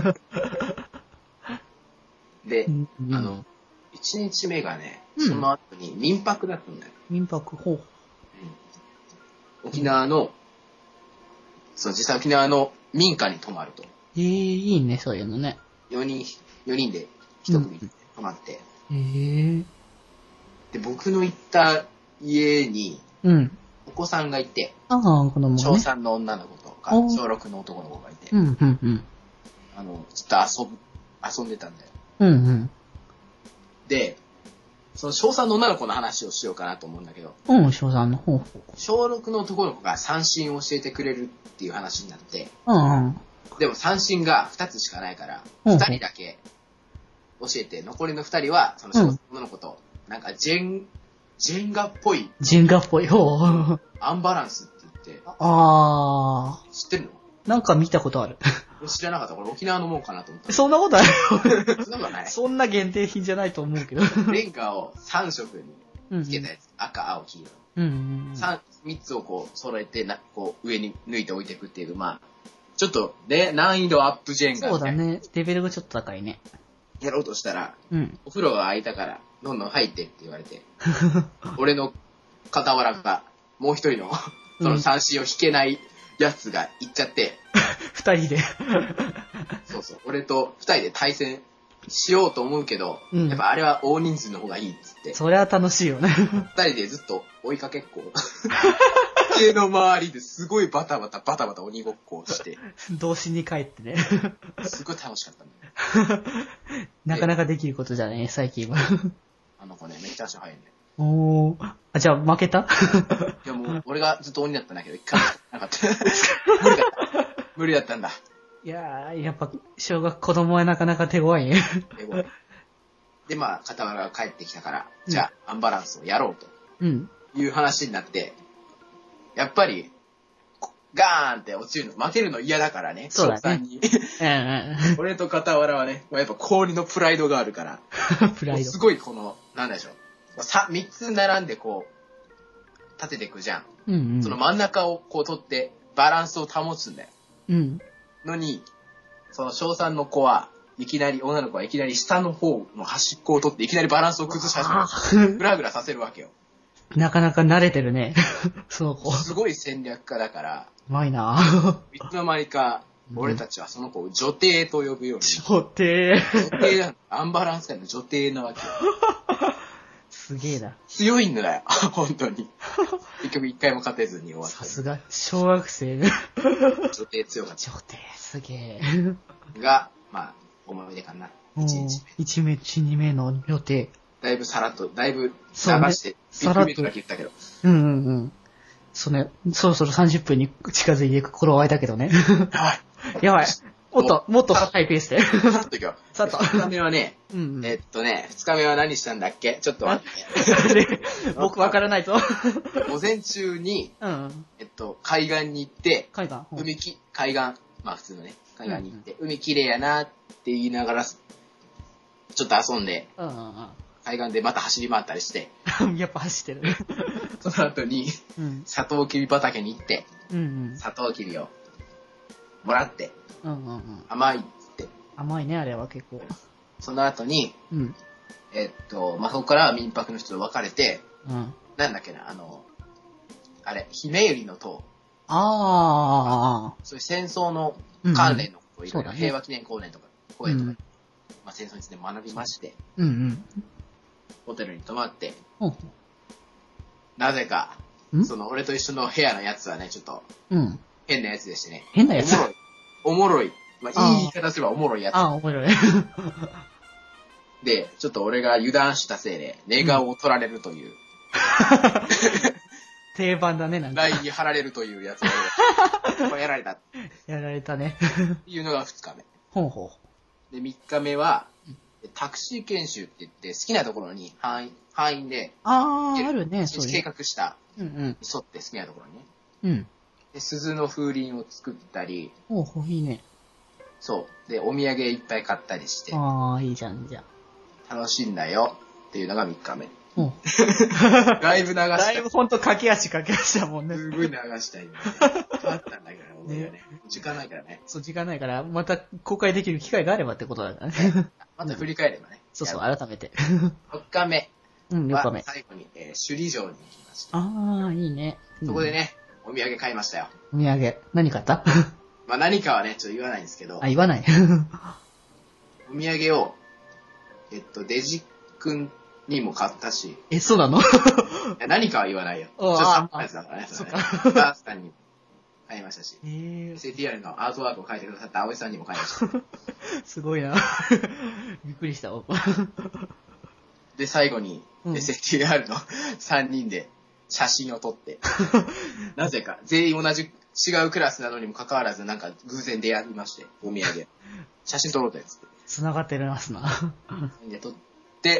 で、うんうん、あの、一日目がね、その後に民泊だったんだよ。 民泊、ほう。 うん、沖縄の、そう、実際沖縄の民家に泊まると。 えー、いいね、そういうのね。 よにん、よにんで一組で泊まって。 うん、えー。 で、僕の行った家に、 うん。 お子さんがいて、 ああ、子供ね。 小さんの女の子とか、小ろくの男の子がいて、 うん、うん、うん。 あの、ちょっと遊ぶ、遊んでたんだよ。 うん、うん。 で、その小さんの女の子の話をしようかなと思うんだけど、 うん、小さんの方。 小ろくの男の子が三振を教えてくれるっていう話になって、 うんうん、 でも三振がふたつしかないから、ふたりだけ教えて、残りのふたりは、その小さんの女の子と、なんかジェン、ジェンガっぽい。 ジェンガっぽい。ほう。 アンバランスって言って。 あー。 知ってるの？ なんか見たことある。 知らなかった。これ沖縄のもんかなと思った。 そんなことあるそんなことない。 そんな限定品じゃないと思うけど。 レンガをさん色につけたやつ。うんうん、赤、青、黄色。 うんうんうん、 3, 3つをこう揃えてな、こう上に抜いて置いていくっていう、まあ、ちょっとね、難易度アップジェンガみたいな。 そうだね。レベルがちょっと高いね。 やろうとしたら、 うん、 お風呂が空いたから、どんどん入ってって言われて、俺の傍らが、もう一人の、その三振を引けないやつが行っちゃって、 二人で。 そうそう、俺と二人で対戦しようと思うけど、うん、やっぱあれは大人数の方がいいっつって。 それは楽しいよね。 二人でずっと追いかけっこ。家の周りですごいバタバタバタバタ鬼ごっこをして。 童心に帰ってね。 すごい楽しかったんだよ。 なかなかできることじゃね、最近は。 あの子ね、めっちゃ足早いんだよ。 おー。あ、じゃあ負けた？ いやもう、俺がずっと鬼だったんだけど、一回もなかった。無理だった。無理だったんだ。 いやー、やっぱ、小学子供はなかなか手強いね。 手強い。で、まあ、傍らが帰ってきたから、うん、じゃあ、アンバランスをやろうと。 うん。 いう話になって、やっぱり、ガーンって落ちるの、負けるの嫌だからね。 そうだね。 うんうん、俺と傍らはね、やっぱ氷のプライドがあるから。 プライド。 すごいこの、なんでしょう。さ、三つ並んでこう、立てていくじゃん。 うんうん、 その真ん中をこう取って、バランスを保つんだよ。 うん。 のに、その小さんの子は、いきなり、女の子はいきなり下の方の端っこを取って、いきなりバランスを崩し始める。ぐらぐらさせるわけよ。 なかなか慣れてるね。その子。 すごい戦略家だから。 うまいなぁ。 いつの間にか、俺たちはその子を女帝と呼ぶように。 女帝。 女帝だ。アンバランス界の女帝なわけよ。 すげえな。 強いんだよ。本当に。結局一回も勝てずに終わった。 さすが、小学生ね。 女帝強かった。 女帝、すげえ。 が、まあ、思い出かな。一日目。 一目、一二目の予定。 だいぶさらっと、だいぶ流して、ビッグメイトだけ言ったけど。 うんうんうん。 そうね、そろそろさんじゅっぷんに近づいていく頃合いだけどね。 やばい。 やばい。もっと、もっとハイペースで。 さっといくよ。 さっと。 二日目はね、うんうん、えっとね、二日目は何したんだっけちょっと待って。 僕わからないぞ。 午前中に、うん、えっと、海岸に行って、 海岸、 うん、海き、海岸、まあ普通のね、海岸に行って、うんうん、海綺麗やなって言いながら、ちょっと遊んで、うんうんうん、海岸でまた走り回ったりして。 やっぱ走ってる。 その後に、うん、サトウキビ畑に行って、うんうん、サトウキビをもらって、うんうんうん、甘いって。 甘いね、あれは結構。 その後に、うん、えっと、まあ、そこから民泊の人と別れて、うん、なんだっけな、あの、あれ、ひめゆりの塔。 ああ。 そういう戦争の関連のことをいろいろ、平和記念公園とか、公園とか、うん、まあ、戦争について学びまして、うんうん、ホテルに泊まって、うん、なぜか、その俺と一緒の部屋のやつはね、ちょっと、うん、変なやつでしてね。 変なやつ？ おもろい。おもろい。まあ、いい言い方すればおもろいやつ。 ああ、おもろい。 で、ちょっと俺が油断したせいで、寝顔を取られるという。うん、 定番だね、なんか。 ラインに貼られるというやつを、これやられた。 やられたね。 っていうのが二日目。 ほうほう。で、三日目は、タクシー研修って言って、好きなところに範囲、範囲で、 ああ、あるね、 そういう。計画した、うんうん、沿って好きなところにね。うん。で、鈴の風鈴を作ったり。 ほうほう、いいね。 そう。で、お土産いっぱい買ったりして。 ああ、いいじゃん、じゃあ。楽しんだよっていうのがみっかめ。うん。だいぶ流した。 だいぶほんと駆け足駆け足だもんね。 すごい流したよ、ね。あったんだけどね。ね時間ないからね。 そう、時間ないから、また公開できる機会があればってことだからね。 また振り返ればね。 そうそう、改めて。 よっかめ。 うん、よっかめ。 最後に、えー、首里城に行きました。 ああ、いいね。 そこでね、お土産買いましたよ。 お土産。何買った？ まあ何かはね、ちょっと言わないんですけど。 あ、言わない。 お土産を、えっと、デジ君にも買ったし。 え、そうなの？ 何かは言わないよ。ちょっとサプライズだからね。そっか。ダースさんに買いましたし。エスエーティーアール のアートワークを書いてくださった葵さんにも買いました。 すごいな。びっくりした。 で、最後に、うん、エスエーティーアール のさんにんで写真を撮って、なぜか、全員同じ違うクラスなのにもかかわらず、なんか偶然出会いまして、お土産。写真撮ろうとやつって。 繋がってますな。 で、撮って、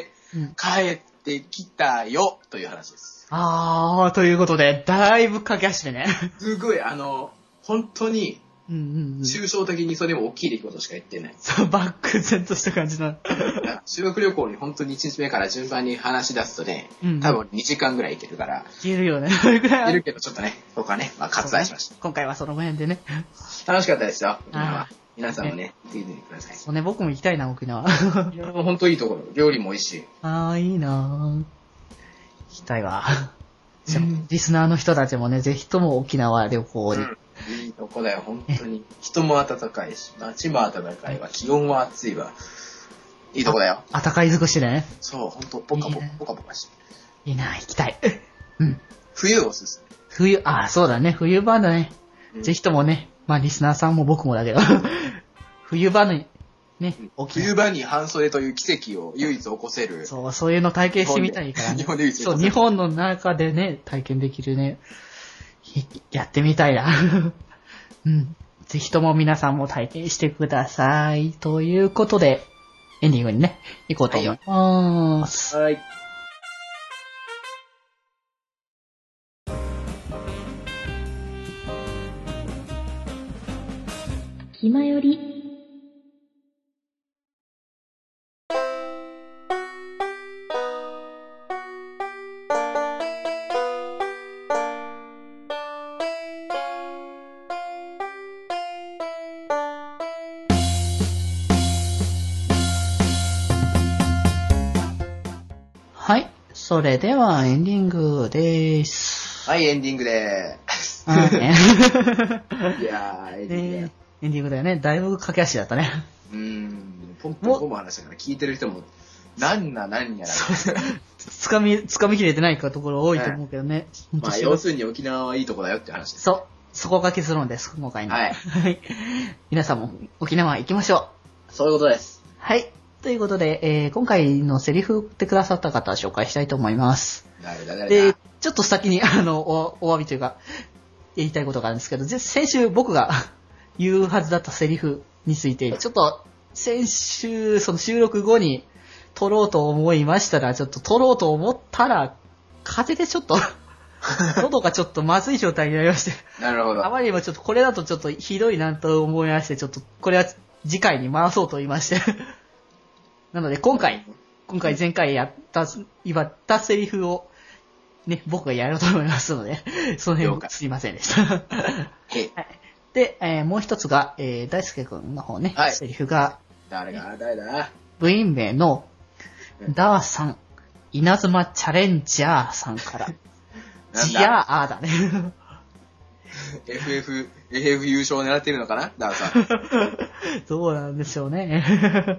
うん、帰ってきたよ、という話です。 あー、ということで、だいぶ駆け足でね。 すごい、あの、本当に、うんうんうん、抽象的にそれも大きい出来事しか言ってない。 そう、漠然とした感じな。 修学旅行に本当にいちにちめから順番に話し出すとね、うんうん、多分にじかんぐらいいけるから。 いけるよね。 いけるけど、ちょっとね、僕はね、まあ、割愛しました、 ね。今回はその辺でね。 楽しかったですよ。皆さんもね、行ってみてください。 そうね、僕も行きたいな、沖縄。 いや、本当いいところ。料理も美味しい。 ああ、いいなぁ。行きたいわ。リスナーの人たちもね、ぜひとも沖縄旅行に。うんいいとこだよ、本当に。人も暖かいし、街も暖かいわ、気温は暑いわ。いいとこだよ。 暖かい尽くしでね。 そう、本当ポカポカ、ポカポカして。 いいな、行きたい。うん。 冬おすすめ。 冬、あ、そうだね、冬場だね。うん、ぜひともね、まあリスナーさんも僕もだけど、冬場に、ね、 冬場に半袖という奇跡を唯一起こせる。 そう、そういうの体験してみたいからね。 日本で唯一そう、日本の中でね、体験できるね。やってみたいな。うん。ぜひとも皆さんも体験してください。ということで、エンディングにね、行こうと思います。 はい。 気まより。はい。それではエンディングでーす。 はい、エンディングでーす。 あーね、 いやー、エンディングだよ。 エンディングだよね。だいぶ駆け足だったね。 うーん。ポンポンポン話だから聞いてる人も、なんな、なんやら。 つかみ、つかみきれてないかところ多いと思うけどね。 ねまあ、要するに沖縄はいいとこだよって話です。 そう。そこが結論です、今回の。 はい。 皆さんも沖縄行きましょう。そういうことです。 はい。ということで、えー、今回のセリフ振ってくださった方を紹介したいと思います。 誰だ誰だで、 ちょっと先に、あの、お、お詫びというか、言いたいことがあるんですけど、先週僕が言うはずだったセリフについて、ちょっと、先週、その収録後に撮ろうと思いましたら、ちょっと撮ろうと思ったら、風でちょっと、喉がちょっとまずい状態になりまして。 なるほど。 あまりにもちょっとこれだとちょっとひどいなと思いまして、ちょっとこれは次回に回そうと言いまして。なので今回、今回前回やった、言ったセリフを、ね、僕がやろうと思いますので、その辺すいませんでした。はい、で、えー、もう一つが、えー、大輔くんの方ね、はい、セリフが、 誰が、誰だ部員名の、ダーさん、稲妻チャレンジャーさんから、ジャーだね。 エフエフ、エフエフ 優勝を狙ってるのかなダーさん。 そうなんでしょうね。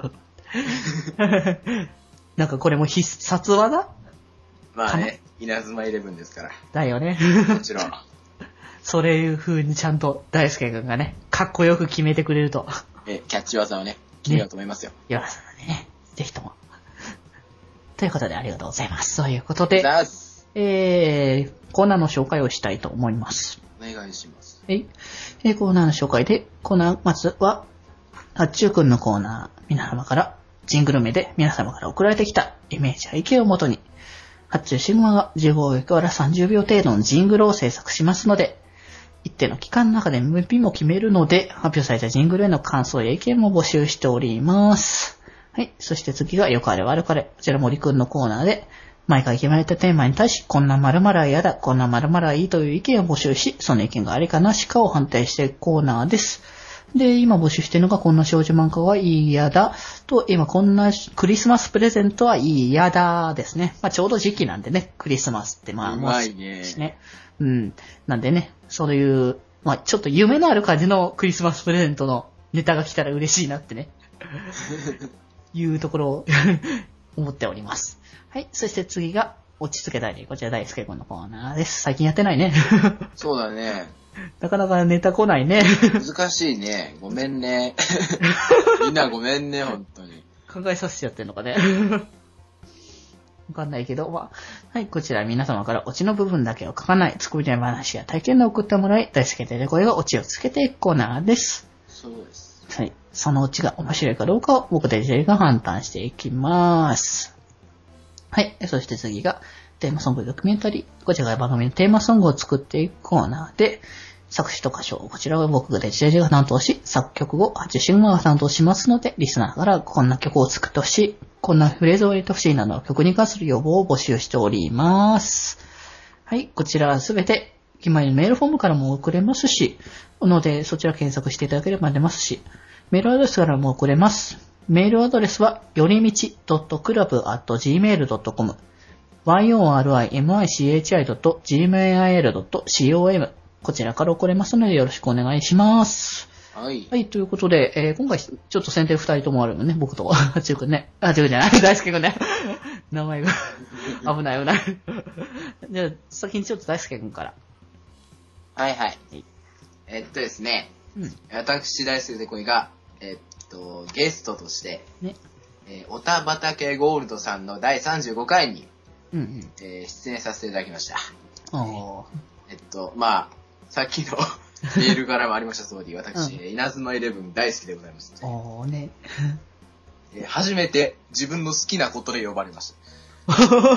なんかこれも必殺技まあね、稲妻イレブンですから。 だよね。 もちろん。 そういう風にちゃんと大輔くんがね、かっこよく決めてくれると。 え、キャッチ技をね、決めようと思いますよ。 ね、よろしくね。ぜひとも。ということでありがとうございます。ということで、えー、コーナーの紹介をしたいと思います。 お願いします。 え、えー、コーナーの紹介で、コーナー、まずは、ハッチューくんのコーナー、皆様から、ジングル名で皆様から送られてきたイメージや意見をもとに、ハッチューシグマがじゅうごびょうからさんじゅうびょう程度のジングルを制作しますので、一定の期間の中で エムブイピー も決めるので、発表されたジングルへの感想や意見も募集しております。はい。そして次がよかれ悪かれ。こちら森くんのコーナーで、毎回決まれたテーマに対し、こんな〇〇は嫌だ、こんな〇〇はいいという意見を募集し、その意見がありかなしかを判定していくコーナーです。で、今募集しているのが、こんな少女漫画はいい嫌だ、と、今こんなクリスマスプレゼントはいい嫌だですね。まあちょうど時期なんでね、クリスマスってまあ、 うまいね。 ね。うん。なんでね、そういう、まあちょっと夢のある感じのクリスマスプレゼントのネタが来たら嬉しいなってね。いうところを思っております。はい。そして次が、落ち着けたい。こちら大輔君のコーナーです。最近やってないね。 そうだね。 なかなかネタ来ないね。 難しいね。ごめんね。みんなごめんね、本当に。 考えさせちゃってんのかね。わかんないけど、まあ、はい。こちら皆様からオチの部分だけを書かない、作りたい話や体験を送ってもらい、大輔で声がオチをつけていくコーナーです。 そうです。 はい。そのオチが面白いかどうかを僕たちが判断していきます。はい。そして次が、テーマソングドキュメンタリー。こちらが番組のテーマソングを作っていくコーナーで、作詞と歌唱、こちらは僕がデジデジが担当し、作曲をハッチュシグマが担当しますので、リスナーからこんな曲を作ってほしい、こんなフレーズを入れてほしいなどの曲に関する要望を募集しております。はい。こちらはすべて、今のメールフォームからも送れますし、ので、そちら検索していただければ出ますし、メールアドレスからも送れます。メールアドレスは、よりみち ドットクラブ アットジーメール ドットコム yorimichi ドットジーメール ドットコム こちらから送れますのでよろしくお願いします。 はい。 はい、ということで、えー、今回ちょっと先手二人ともあるのね、僕と、あちゅうくんね。あちゅうくんじゃない、大輔くんね。名前が危ない危ない。じゃあ、先にちょっと大輔くんから。 はいはい。えっとですね、うん、私大輔でこいが、えっと、ゲストとして、ね、えー、おたばたけゴールドさんのだいさんじゅうごかいに、うんうんえー、出演させていただきました。 おえっと、まあ、さっきのメールからもありました通り、私、うん、稲妻イレブン大好きでございます、 ね。おーね、 えー。初めて自分の好きなことで呼ばれました。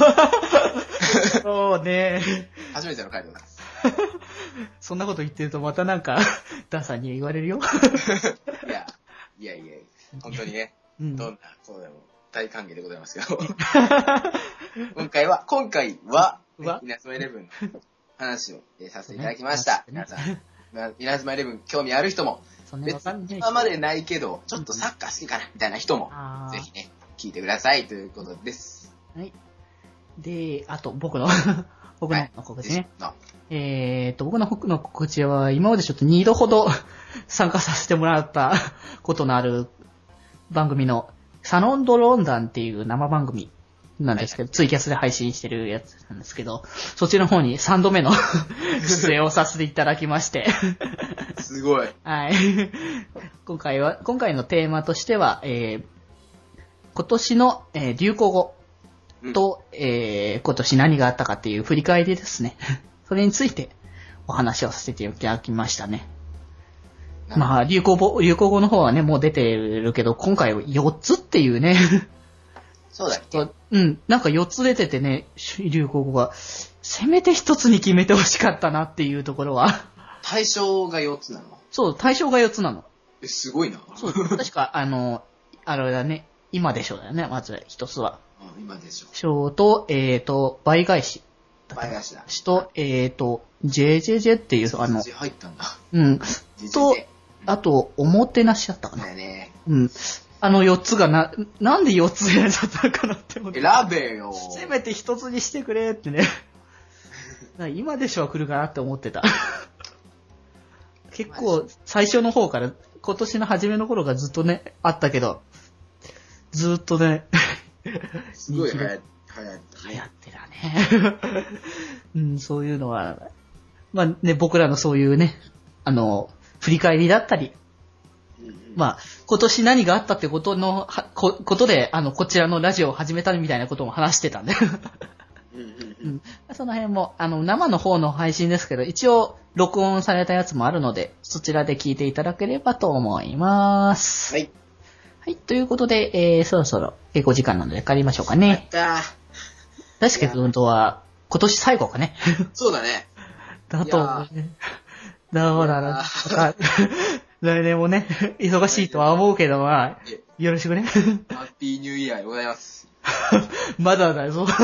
そうね。 初めての回でございます。 そんなこと言ってるとまたなんか、ダーさんに言われるよ。 いや、いやいや、本当にね、うん、どんなことでも大歓迎でございますけど。今回は、今回は、稲妻イレブンの話を、えー、させていただきました。ね、皆さん、稲妻イレブン興味ある人も、別に今までないけど、ちょっとサッカー好きかな、みたいな人も、ぜひね、聞いてくださいということです。 はい。で、あと、僕の、僕の告知ね。はい、えーと、僕のの告知は、今までちょっとにどほど参加させてもらったことのある番組の、サロンドロンダンっていう生番組なんですけど、はい、ツイキャスで配信してるやつなんですけど、そっちの方にさんどめの出演をさせていただきまして。 すごい。 はい。今回は、今回のテーマとしては、えー、今年の、えー、流行語と、うん、えー、今年何があったかっていう振り返りですね。それについてお話をさせていただきましたね。まあ、流行語、流行語の方はね、もう出てるけど、今回よっつっていうね。 そうだっけ？ うん、なんかよっつ出ててね、流行語が、せめてひとつに決めてほしかったなっていうところは。 対象がよっつなの？ そう、対象がよっつなの。 え、すごいな。 そう、確か、あの、あれだね、今でしょうだよね、まず一つは。 うん、今でしょう。 小と、えっ、ー、と、倍返し。 倍返しだ。 と、えっ、ー、と、ジェジェジェっていう、あの、 ジェ入ったんだ。 うん。と、あと、おもてなしだったかな。 だよね。 うん。あのよっつがな、なんでよっつ選んじゃったのかなって思って。 選べよ。 せめてひとつにしてくれってね。今でしょは来るかなって思ってた。結構、最初の方から、今年の初めの頃がずっとね、あったけど、ずっとね、 すごい流行って流行ってたね。うん、そういうのは、まあね、僕らのそういうね、あの、振り返りだったり、うんうん、まあ、今年何があったってことの、こ、ことで、あの、こちらのラジオを始めたみたいなことも話してたんで。うん、その辺も、あの、生の方の配信ですけど、一応、録音されたやつもあるので、そちらで聞いていただければと思います。 はい。 はい、ということで、えー、そろそろ、えー、ごじかんなので帰りましょうかね。 やったー。 大輔君とは、今年最後かね。 そうだね。 だと思うね。どうだろう。来年もね、忙しいとは思うけど、まあ、よろしくね。 ハッピーニューイヤーでございます。 まだだぞ。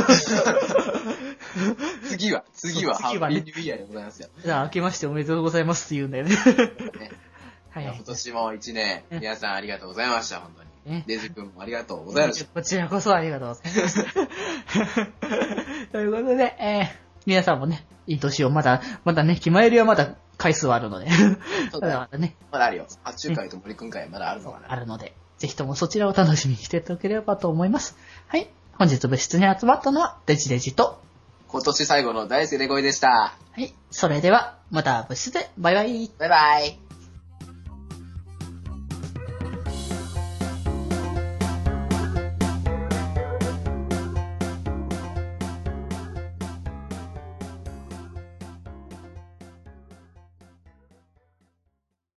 次は、次は、ハッピーニューイヤーでございますよ。 じゃあ、明けましておめでとうございますって言うんだよね。 ねはい、今年も一年、皆さんありがとうございました、本当に。ね、デジ君もありがとうございました。 こちらこそありがとうございます。ということで、えー、皆さんもね、いい年をまだ、まだね、決まりはまだ回数はあるので。 そうだよ。まだね。まだあるよ。はちじゅっかいと森くん会まだあるのかな。 あるので、ぜひともそちらを楽しみにしていただければと思います。はい。本日部室に集まったのは、デジデジと、 今年最後の大輔でごいでした。 はい。それでは、また部室で、バイバイ。 バイバイ。